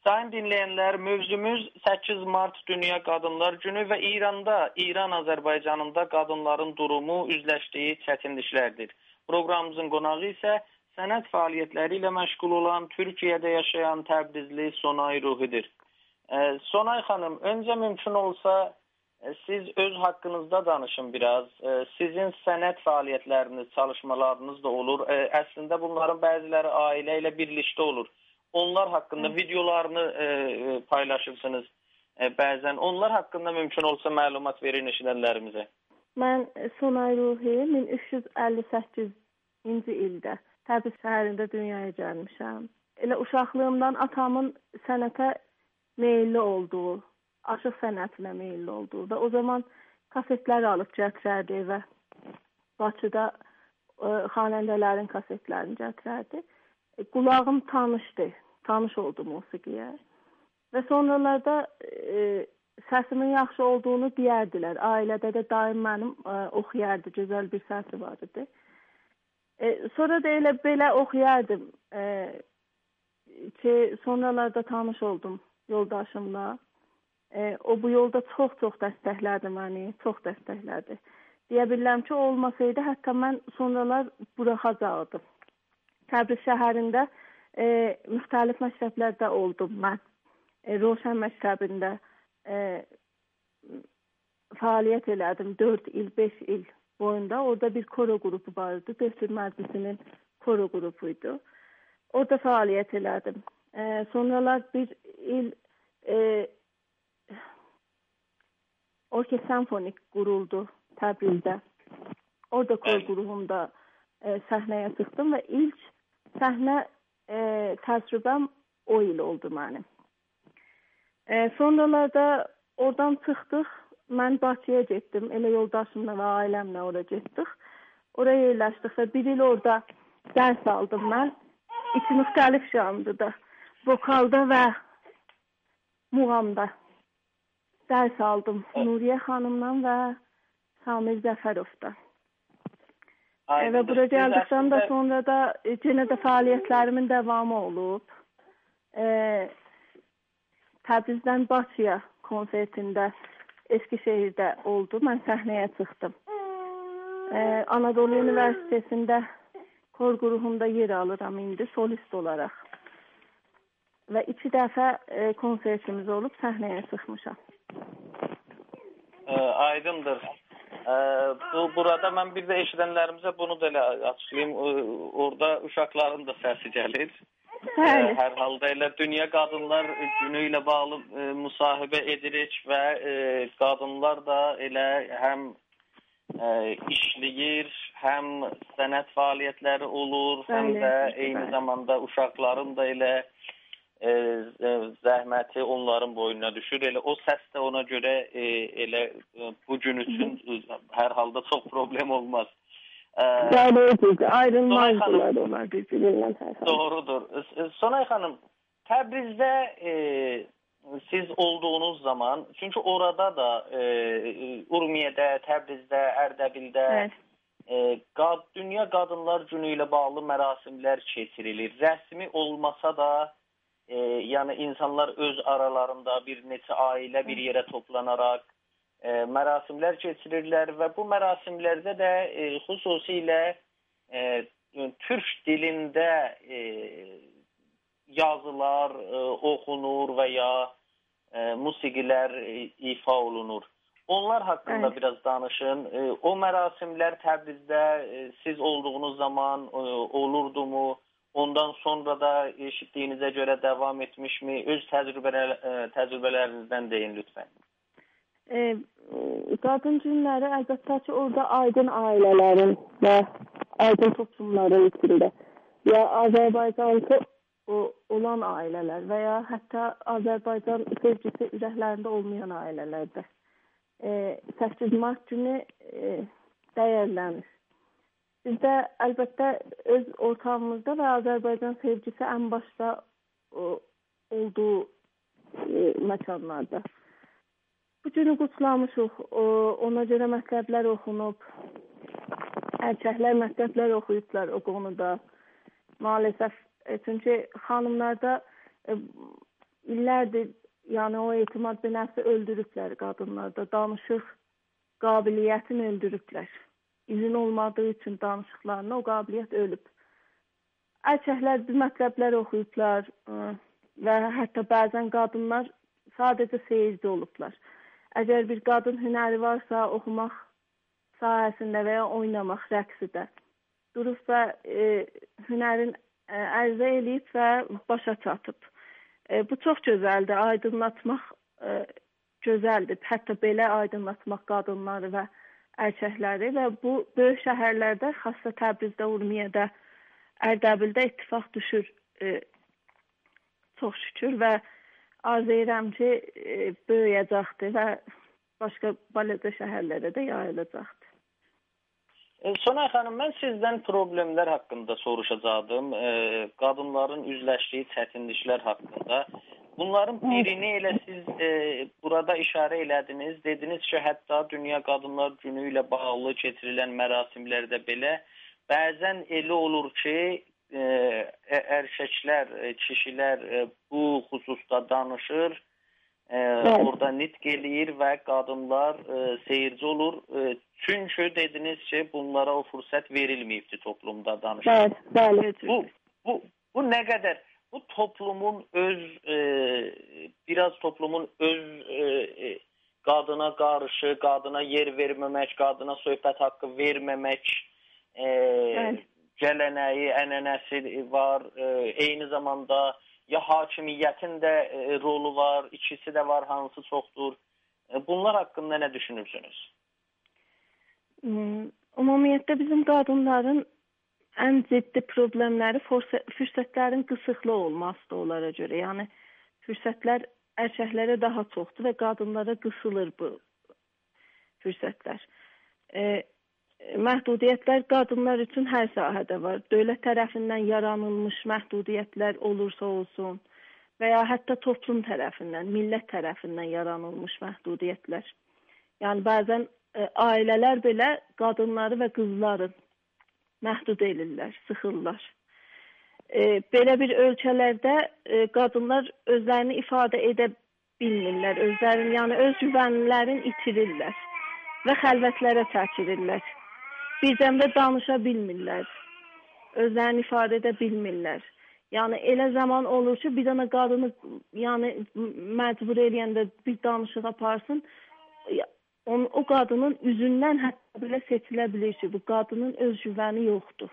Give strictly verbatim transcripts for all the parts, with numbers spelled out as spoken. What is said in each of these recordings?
Sayın dinleyenler, mövzumuz səkkiz mart Dünya Qadınlar Günü və İranda, İran-Azərbaycanında qadınların durumu, üzləşdiyi çətinliklərdir. Proqramımızın qonağı isə sənət fəaliyyətləri ilə məşğul olan Türkiyədə yaşayan Təbrizli Sonay Ruhidir. Sonay xanım, öncə mümkün olsa siz öz haqqınızda danışın biraz. Sizin sənət fəaliyyətləriniz, çalışmalarınız da olur. Əslində bunların bəziləri ailə ilə birlikdə olur. Onlar haqqında videolarını e, paylaşırsınız e, bəzən. Onlar haqqında mümkün olsa məlumat verin eşidənlərimizə. Mən Sonay Ruhi min üç yüz əlli səkkizinci ildə Təbriz şəhərində dünyaya gəlmişəm. Elə uşaqlığımdan atamın sənətə meyilli olduğu, aşıq sənətinə meyilli olduğu və o zaman kasetlər alıb gətirərdi və Bakıda e, xanəndələrin kasetlərini gətirərdi. E, qulağım tanışdı. Tanış oldu musiqiyə. Və sonralarda e, səsimin yaxşı olduğunu deyərdilər. Ailədə də daim mənim e, oxuyardı, gözəl bir səsi var idi. E, sonra da elə belə oxuyardım e, ki, sonralarda tanış oldum yoldaşımla. E, o bu yolda çox-çox dəstəklədi məni, çox dəstəklədi. Deyə bilirəm ki, olmasaydı, hətta mən sonralar buraxacaqdım. Təbriz şəhərində E, müxtəlif məktəblərdə oldum mən. E, Roşan məktəbində e, fəaliyyət elədim dörd il, beş il boyunda. Orada bir koro qrupu vardı. Döstür Məclisinin koro qrupuydu. Orada fəaliyyət elədim. E, sonralar bir il e, orkestr senfonik quruldu Təbrizdə. Orada koro qrupunda e, səhnəyə çıxdım və ilk səhnə E, təcrübəm o il oldu mənim. E, sonralarda oradan çıxdıq, mən Bakıya getdim, elə yoldaşımla və ailəmlə oraya getdik. Oraya yerləşdik və bir il orada dərs aldım mən. İki müxtəlif janrda, vokalda və muğamda dərs aldım. Nuriyə xanımdan və Samir Zəfərovdan. E, və bura gəldikdən də sonra da e, yenə də fəaliyyətlərimin davamı olub. E, Təbrizdən Bakıya konsertində Eskişehirdə oldu. Mən səhnəyə çıxdım. E, Anadolu Universitetində kor qrupunda yer alıram indi solist olaraq. Və iki dəfə e, konsertimiz olub, səhnəyə çıxmışam. E, aydındır. Bu, burada mən bir də eşidənlərimizə bunu da elə açıqlayayım. Orada uşaqların da səsi gəlir. Bəli. Hər halda elə Dünya Qadınlar Günü ilə bağlı e, müsahibə edirik və e, qadınlar da elə həm e, işləyir, həm sənət fəaliyyətləri olur, Bəli. Həm də eyni zamanda uşaqların da elə E, e, zəhməti onların boynuna düşür. Elə o səs də ona görə e, elə e, bu gün üçün hər halda çox problem olmaz. Bəli, ayrılmazdılar onlar bir-birindən hər halda. Doğrudur. Sonay xanım, Təbrizdə e, siz olduğunuz zaman, çünki orada da e, Urmiyədə, Təbrizdə, Ərdəbildə e, qad, Dünya Qadınlar Günü ilə bağlı mərasimlər keçirilir. Rəsmi olmasa da E, yəni insanlar öz aralarında bir neçə ailə bir yerə toplanaraq e, mərasimlər keçirirlər və bu mərasimlərdə də e, xüsusilə e, türk dilində e, yazılar e, oxunur və ya e, musiqilər e, ifa olunur. Onlar haqqında evet. biraz danışın. E, o mərasimlər Təbrizdə e, siz olduğunuz zaman e, olurdumu? Ondan sonra da eşitdiyinizə görə davam etmişmi? Öz təcrübələr, təcrübələrinizdən deyin lütfən. E, qadın günləri əlbəttə ki, orada aydın ailələrin və aydın toplumların içində ya Azərbaycanlı olan ailələr və ya hətta Azərbaycan sevgisi ürəklərində olmayan ailələrdə e, səkkiz mart günü e, dəyərlənir. Bizdə əlbəttə öz ortamımızda və Azərbaycan sevgisi ən başda o, olduğu e, məkanlarda. Bu günü qutlamışıq, o, ona görə məktəblər oxunub, erkəklər məktəblər oxuyublar o konuda. Maalesef e, çünki xanımlarda e, illərdir, yəni o etimad bir nəfsi öldürüblər qadınlarda. Danışıq qabiliyyətini öldürüblər. İzin olmadığı üçün danışıqlarına o qabiliyyət ölüb. Erkəklər bir mətləblər oxuyublar və hətta bəzən qadınlar sadəcə seyirci olublar. Əgər bir qadın hünəri varsa, oxumaq sahəsində və ya oynamaq, rəqsidə durub və e, hünərin e, ərzə eləyib və başa çatıb. E, bu çox gözəldir, aydınlatmaq e, gözəldir. Hətta belə aydınlatmaq qadınları və erkəkləri və bu böyük şəhərlərdə, xassə Təbrizdə, Urmiyədə, Ərdəbildə ittifaq düşür e, çox şükür və arzu edirəm ki, e, böyüyəcəkdir və başqa balaca şəhərlərə də yayılacaqdır. Sonay xanım, mən sizdən problemlər haqqında soruşacaqdım. E, qadınların üzləşdiyi çətinliklər haqqında. Bunların birini elə siz e, burada işarə elədiniz. Dediniz ki, hətta Dünya Qadınlar Günü ilə bağlı keçirilən mərasimlərdə belə bəzən elə olur ki, e, erkəklər, kişilər e, bu xüsusda danışır, e, orada nitq eləyir və qadınlar e, seyirci olur. E, çünki dediniz ki, bunlara o fürsət verilməyibdi toplumda danışır. Bəli, bəli. Bu, bu, bu nə qədər? Bu toplumun öz, e, biraz toplumun öz e, qadına qarşı, qadına yer verməmək, qadına söhbət haqqı verməmək e, gələneyi, ənənəsi var. E, eyni zamanda ya hakimiyyətin də e, rolu var, ikisi də var, hansı çoxdur. E, bunlar haqqında nə düşünürsünüz? Hmm, ümumiyyətlə bizim qadınların ən ciddi problemləri fürsətlərin qısıqlı olmasıdır onlara görə. Yəni fürsətlər erkəklərə daha çoxdur və qadınlara qısılır bu fürsətlər. E, məhdudiyyətlər qadınlar üçün hər sahədə var. Dövlət tərəfindən yaranılmış məhdudiyyətlər olursa olsun və ya hətta toplum tərəfindən, millət tərəfindən yaranılmış məhdudiyyətlər. Yəni bəzən e, ailələr belə qadınları və qızları məhdud edirlər, sıxırlar. E, belə bir ölkələrdə e, qadınlar özlərini ifadə edə bilmirlər, özlərini, yəni öz güvənlərini itirirlər və xəlvətlərə çəkirirlər. Birdən də danışa bilmirlər, özlərini ifadə edə bilmirlər. Yəni elə zaman olur ki, bir dənə qadını yəni məcbur eləyəndə bir danışıq aparsın, On, o qadının üzündən hətta belə seçilə bilir ki, bu qadının öz güvəni yoxdur.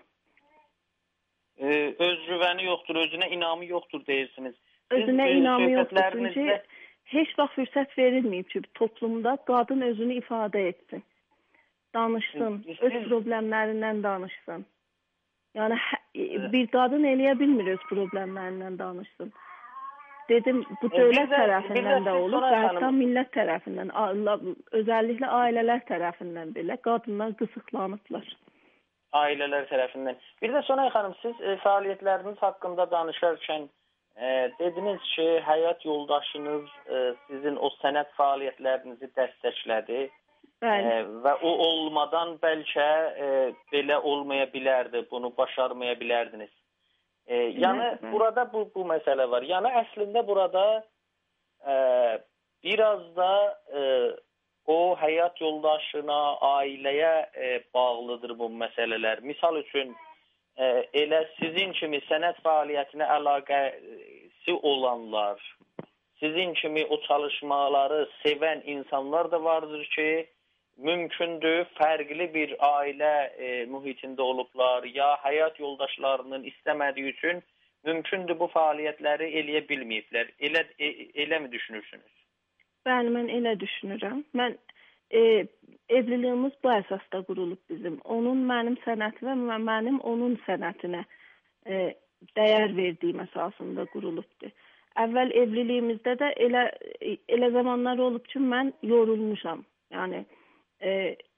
Ee, öz güvəni yoxdur, özünə inamı yoxdur deyirsiniz. Özünə Siz, inamı yoxdur, çünki heç vaxt fürsət verilməyib ki, toplumda qadın özünü ifadə etsin, danışsın, Siz, öz problemlərindən danışsın. Yəni bir qadın eləyə bilmir öz problemlərindən danışsın. Dedim, bu dövlət də, tərəfindən də olur, hətta millət tərəfindən, özəlliklə ailələr tərəfindən belə qadınlar qısıqlanıblar. Ailələr tərəfindən. Bir də Sonay xanım, siz e, fəaliyyətləriniz haqqında danışarkən e, dediniz ki, həyat yoldaşınız e, sizin o sənət fəaliyyətlərinizi dəstəklədi e, və o olmadan bəlkə e, belə olmaya bilərdi, bunu başarmaya bilərdiniz. E, yəni evet, burada bu, bu məsələ var. Yəni əslində burada e, biraz da e, o həyat yoldaşına, ailəyə e, bağlıdır bu məsələlər. Misal üçün e, elə sizin kimi sənət fəaliyyətinə əlaqəsi olanlar, sizin kimi o çalışmaları sevən insanlar da vardır ki, mümkündür, fərqli bir ailə e, mühitində olublar, ya həyat yoldaşlarının istəmədiyi üçün mümkündür bu fəaliyyətləri eləyə bilməyiblər. Elə, e, elə mi düşünürsünüz? Bəli, mən elə düşünürəm. Mən e, evliliyimiz bu əsasda qurulub bizim. Onun mənim sənətimə və mənim onun sənətinə e, dəyər verdiyim əsasında qurulubdur. Əvvəl evliliyimizdə də elə, elə zamanlar olub ki, mən yorulmuşam. Yəni E,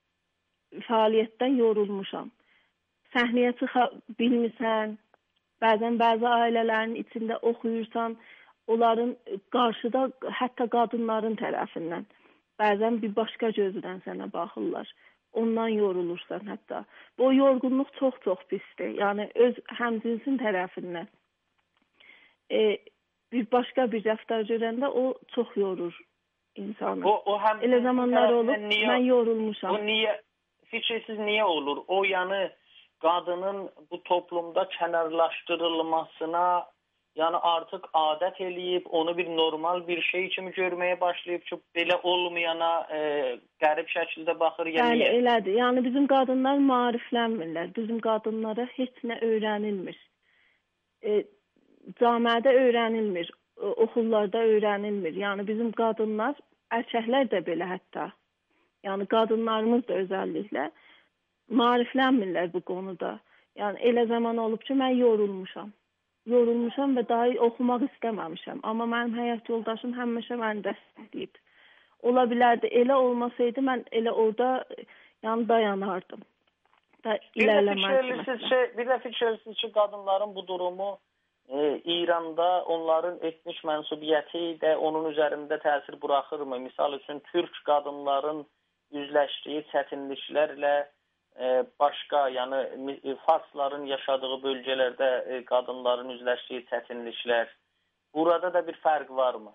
fəaliyyətdən yorulmuşam. Səhnəyə çıxa bilmirsən, bəzən bəzi ailələrin içində oxuyursan, onların qarşıda hətta qadınların tərəfindən bəzən bir başqa gözdən sənə baxırlar. Ondan yorulursan hətta. Bu yorğunluq çox-çox pisdir. Yəni öz həmcinsin tərəfindən. E, bir başqa bir rəftar görəndə o çox yorur insanı. O, o həm Elə zamanlar olub, niyə, mən yorulmuşam. O niyə, fikrsiz niyə olur? O yəni qadının bu toplumda kənarlaşdırılmasına, yəni artıq adət eləyib, onu bir normal bir şey kimi görməyə başlayıb ki, belə olmayana e, qərib şəkildə baxır ya Bəli, niyə? elədir. Yəni bizim qadınlar maariflənmirlər. Bizim qadınlara heç nə öyrənilmir. E, camiədə öyrənilmir, e, oxullarda öyrənilmir. Yəni bizim qadınlar, erkəklər də belə hətta. Yəni qadınlarımız da özəlliklə maariflənmirlər bu konuda. Yəni elə zaman olub ki, mən yorulmuşam. Yorulmuşam və daha oxumaq istəməmişəm. Amma mənim həyat yoldaşım həmişə məni dəstəkləyib. Ola bilərdi, elə olmasaydı mən elə orada yəni dayanardım. Da bir də fikirlisiniz ki, bir də fikirlisiniz ki, qadınların bu durumu e, İranda onların etnik mənsubiyyəti də onun üzərində təsir buraxırmı? Misal üçün, Türk qadınların üzləşdiyi çətinliklərlə e, başqa, yəni farsların yaşadığı bölgələrdə e, qadınların üzləşdiyi çətinliklər, burada da bir fərq varmı?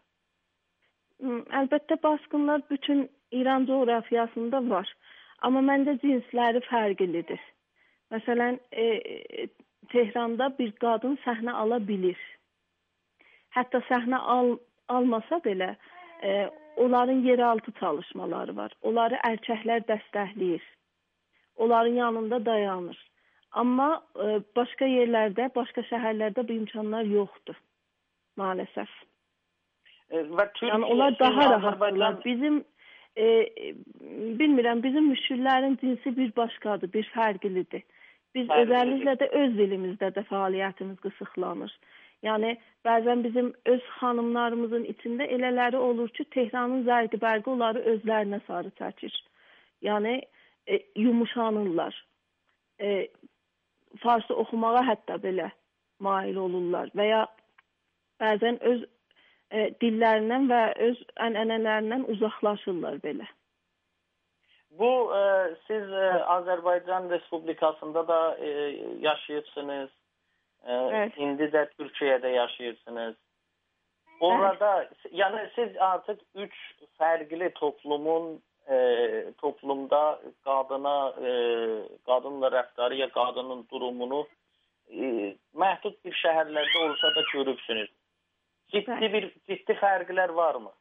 Əlbəttə, baskınlar bütün İran coğrafiyasında var. Amma məncə cinsləri fərqlidir. Məsələn, e, Tehranda bir qadın səhnə ala bilir. Hətta səhnə al, almasa belə, e, onların yeraltı çalışmaları var. Onları erkəklər dəstəkləyir. Onların yanında dayanır. Amma e, başqa yerlərdə, başqa şəhərlərdə bu imkanlar yoxdur. Maalesef. E, və Türkiyə, yəni onlar daha rahatdırlar. Azərbaycan... Bizim e, bilmirəm, bizim müşkillərin cinsi bir başqadır, bir fərqlidir. Biz fərqlidir. Özəlliklə də öz dilimizdə də fəaliyyətimiz qısıqlanır. Yəni bəzən bizim öz xanımlarımızın içində elələri olur ki, Tehranın zərqi bərqi onları özlərinə sarı çəkir. Yəni e, yumuşanırlar. E, Farsı oxumağa hətta belə mail olurlar və ya bəzən öz e, dillərindən və öz ənənələrindən uzaqlaşırlar belə. Bu e, siz e, Azərbaycan Respublikasında da e, yaşayırsınız. E, evet. İndi də Türkiyədə yaşayırsınız. Orada evet. Yəni siz artıq üç fərqli toplumun e, toplumda qadına e, qadınla rəftarı ya qadının durumunu e, məhdud bir şəhərlərdə olsa da görürsünüz. Ciddi evet. bir ciddi fərqlər varmı?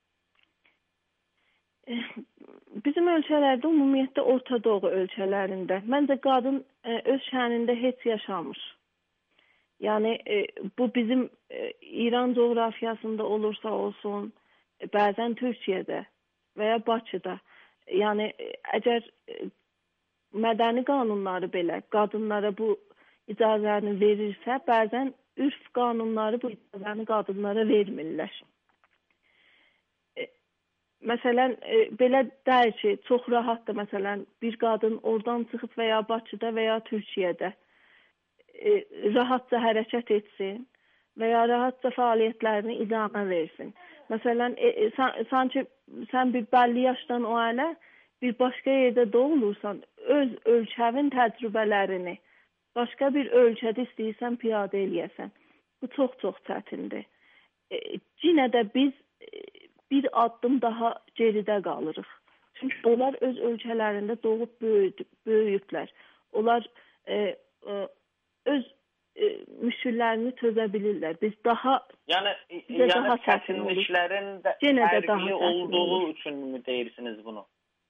Bizim ölkələrdə ümumiyyətlə Orta Doğu ölkələrində məncə qadın e, öz şənində heç yaşamır. Yəni e, bu bizim e, İran coğrafiyasında olursa olsun, e, bəzən Türkiyədə və ya Bakıda. Yəni e, əgər e, mədəni qanunları belə qadınlara bu icazəni verirsə, bəzən ürf qanunları bu icazəni qadınlara vermirlər. E, məsələn, e, belə deyir ki, çox rahatdır məsələn bir qadın oradan çıxıb və ya Bakıda və ya Türkiyədə e, rahatca hərəkət etsin və ya rahatca fəaliyyətlərini idamə versin. Məsələn, e, e, san, sanki sən bir bəlli yaşdan o ailə bir başqa yerdə doğulursan, öz ölkəvin təcrübələrini başqa bir ölkədə istəyirsən piyadə eləyəsən. Bu çox-çox çətindir. E, yenə də biz e, bir addım daha geridə qalırıq. Çünki onlar öz ölkələrində doğub böyüyüblər. Onlar e, e, öz e, müşkillərini çözə bilirlər. Biz daha yəni yəni daha çətinliklərin də fərqli olduğu olur. Üçün mü deyirsiniz bunu?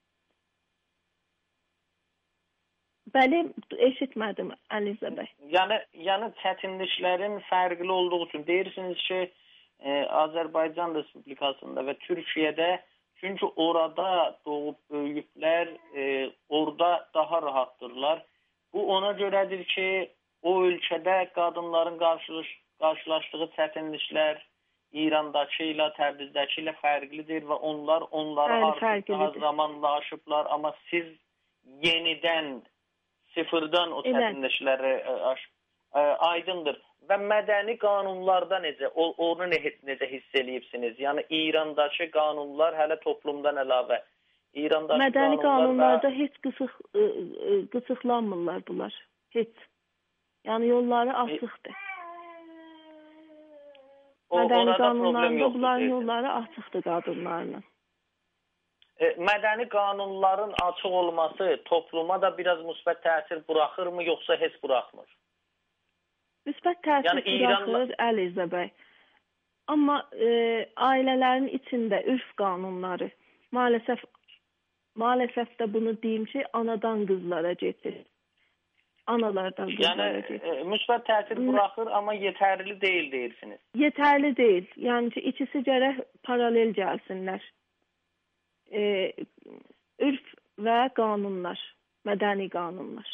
Bəli, eşitmədim Əlizə bəy. Yəni yəni çətinliklərin fərqli olduğu üçün deyirsiniz ki, e, Azərbaycan Respublikasında və Türkiyədə çünki orada doğub böyüyüblər, e, orada daha rahatdırlar. Bu ona görədir ki, o ölkədə qadınların qarşılaş, qarşılaşdığı çətinliklər İrandakı ilə, Təbrizdəki ilə fərqlidir və onlar onları Bəli, artıq fərqlidir. Daha zamanla aşıblar. Amma siz yenidən, sıfırdan o çətinlikləri aş, ə, aydındır. Və mədəni qanunlarda necə, o, onu necə hiss eləyibsiniz? Yəni İrandakı qanunlar hələ toplumdan əlavə. İrandakı mədəni qanunlarda və... heç qısıq, ə, ə, qısıqlanmırlar bunlar. Heç. Yəni yolları açıqdır. O, Mədəni orada problem qanunlarında yoxdur. bunların Deyirsən. yolları açıqdır qadınlarla. E, mədəni qanunların açıq olması topluma da biraz müsbət təsir buraxırmı, yoxsa heç buraxmır? Müsbət təsir Yəni, buraxır, İran... Əliza bəy. Amma e, ailələrin içində ürf qanunları maalesef maalesef də bunu deyim ki, anadan qızlara gedir. Analardan qızlara yəni, gedir. Yəni, e, müsbət təsir buraxır, amma yetərli deyil deyirsiniz. Yetərli deyil. Yəni ki, ikisi gərək paralel gəlsinlər. E, ürf və qanunlar, mədəni qanunlar.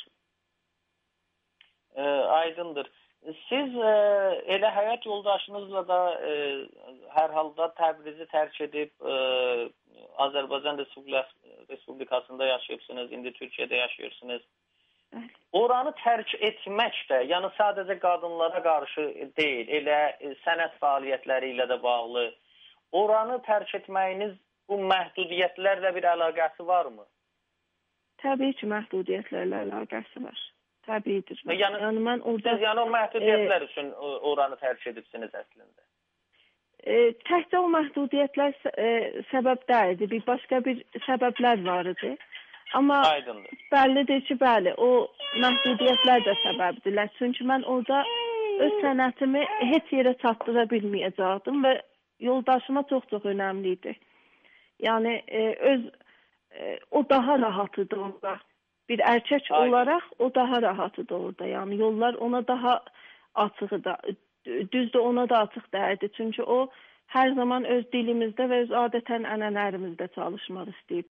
E, aydındır. Siz e, elə həyat yoldaşınızla da e, hər halda Təbrizi tərk edib e, Azərbaycan Respublikasında yaşayıbsınız, indi Türkiyədə yaşayırsınız. Bəli. Oranı tərk etmək də, yəni sadəcə qadınlara qarşı deyil, elə e, sənət fəaliyyətləri ilə də bağlı. Oranı tərk etməyiniz bu məhdudiyyətlərlə bir əlaqəsi varmı? Təbii ki, məhdudiyyətlərlə əlaqəsi var. Təbiidir. Yəni, yəni mən orada siz yəni o məhdudiyyətlər e, üçün oranı tərk edibsiniz əslində. E, təkcə o məhdudiyyətlər e, səbəb deyildi. Bir başqa bir səbəblər var idi. Amma Aydındır. Bəllidir ki, bəli, o məhdudiyyətlər də səbəbdirlər. Çünki mən orada öz sənətimi heç yerə çatdıra bilməyəcəkdim və yoldaşıma çox-çox önəmli idi. Yəni e, öz e, o daha rahat idi orada. Bir erkek Aynen. olarak o daha rahatıdı orada. Yani yollar ona daha açığı da, düzdür ona da açıq değildi. Çünkü o her zaman öz dilimizde ve öz adeten ənənələrimizdə çalışmaq istəyib.